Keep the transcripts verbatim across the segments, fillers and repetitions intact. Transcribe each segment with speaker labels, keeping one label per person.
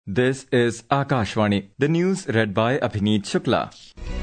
Speaker 1: This is Akashvani. The news read by Abhineet Shukla.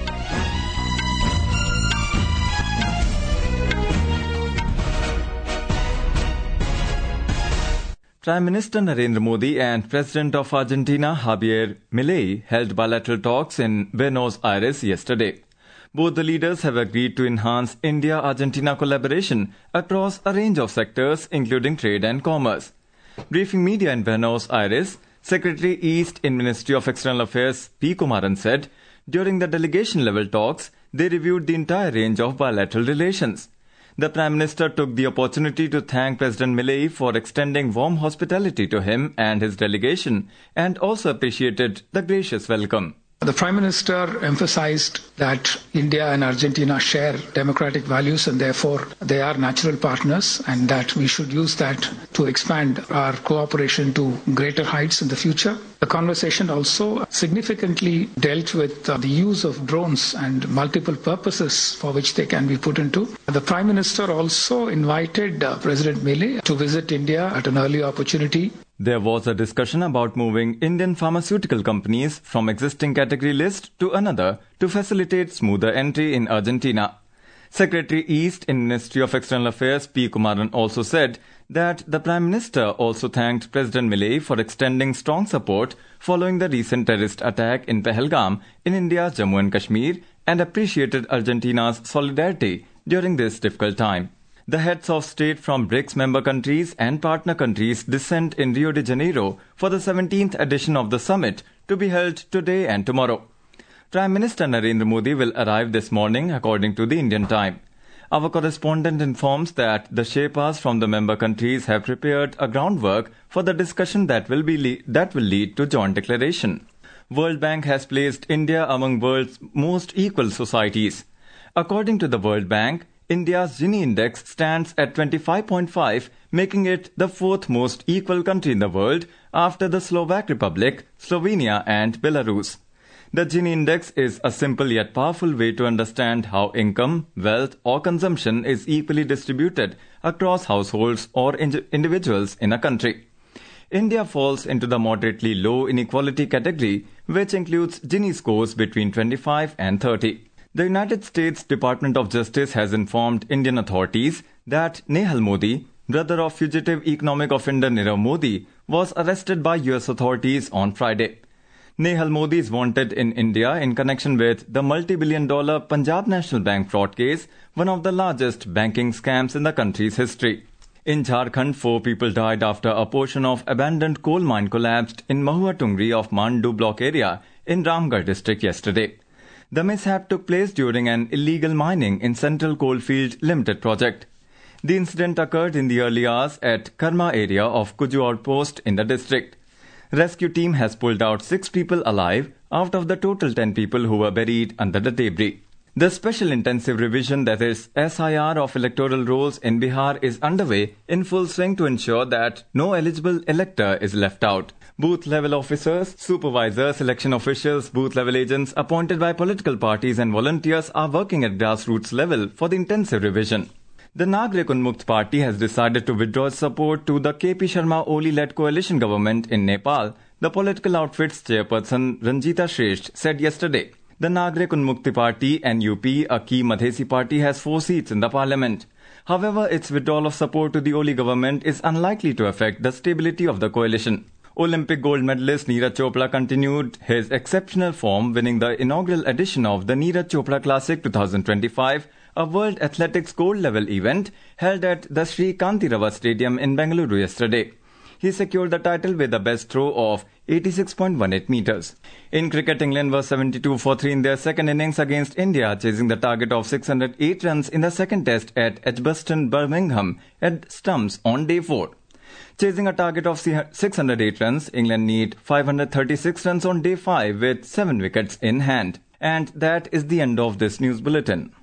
Speaker 1: Prime Minister Narendra Modi and President of Argentina Javier Milei held bilateral talks in Buenos Aires yesterday. Both the leaders have agreed to enhance India-Argentina collaboration across a range of sectors, including trade and commerce. Briefing media in Buenos Aires, Secretary East in Ministry of External Affairs P. Kumaran said, during the delegation-level talks, they reviewed the entire range of bilateral relations. The Prime Minister took the opportunity to thank President Milei for extending warm hospitality to him and his delegation, and also appreciated the gracious welcome.
Speaker 2: The Prime Minister emphasized that India and Argentina share democratic values and therefore they are natural partners, and that we should use that to expand our cooperation to greater heights in the future. The conversation also significantly dealt with uh, the use of drones and multiple purposes for which they can be put into. The Prime Minister also invited uh, President Milei to visit India at an early opportunity.
Speaker 1: There was a discussion about moving Indian pharmaceutical companies from existing category list to another to facilitate smoother entry in Argentina. Secretary East in Ministry of External Affairs P. Kumaran also said that the Prime Minister also thanked President Milei for extending strong support following the recent terrorist attack in Pahalgam in India's Jammu and Kashmir and appreciated Argentina's solidarity during this difficult time. The heads of state from BRICS member countries and partner countries descend in Rio de Janeiro for the seventeenth edition of the summit to be held today and tomorrow. Prime Minister Narendra Modi will arrive this morning according to the Indian time. Our correspondent informs that the Sherpas from the member countries have prepared a groundwork for the discussion that will be le- that will lead to joint declaration. World Bank has placed India among world's most equal societies. According to the World Bank, India's Gini index stands at twenty-five point five, making it the fourth most equal country in the world after the Slovak Republic, Slovenia and Belarus. The Gini index is a simple yet powerful way to understand how income, wealth or consumption is equally distributed across households or in- individuals in a country. India falls into the moderately low inequality category, which includes Gini scores between twenty-five and thirty. The United States Department of Justice has informed Indian authorities that Nehal Modi, brother of fugitive economic offender Nirav Modi, was arrested by U S authorities on Friday. Nehal Modi is wanted in India in connection with the multi-billion dollar Punjab National Bank fraud case, one of the largest banking scams in the country's history. In Jharkhand, four people died after a portion of abandoned coal mine collapsed in Mahua Tungri of Mandu block area in Ramgarh district yesterday. The mishap took place during an illegal mining in Central Coalfield Limited project. The incident occurred in the early hours at Karma area of Kuju outpost in the district. Rescue team has pulled out six people alive out of the total ten people who were buried under the debris. The special intensive revision, that is S I R, of electoral rolls in Bihar is underway in full swing to ensure that no eligible elector is left out. Booth-level officers, supervisors, election officials, booth-level agents appointed by political parties and volunteers are working at grassroots level for the intensive revision. The Nagrik Unmukt Party has decided to withdraw its support to the K P Sharma Oli-led coalition government in Nepal, the political outfit's chairperson Ranjita Shresht said yesterday. The Nagrik Unmukti Party, N U P, a key Madhesi party, has four seats in the parliament. However, its withdrawal of support to the Oli government is unlikely to affect the stability of the coalition. Olympic gold medalist Neeraj Chopra continued his exceptional form, winning the inaugural edition of the Neeraj Chopra Classic twenty twenty-five, a World Athletics gold-level event held at the Sri Kantirava Stadium in Bengaluru yesterday. He secured the title with a best throw of eighty-six point one eight meters. In cricket, England was seventy-two for three in their second innings against India, chasing the target of six hundred eight runs in the second test at Edgbaston, Birmingham, at stumps on day four. Chasing a target of six hundred eight runs, England need five hundred thirty-six runs on day five with seven wickets in hand. And that is the end of this news bulletin.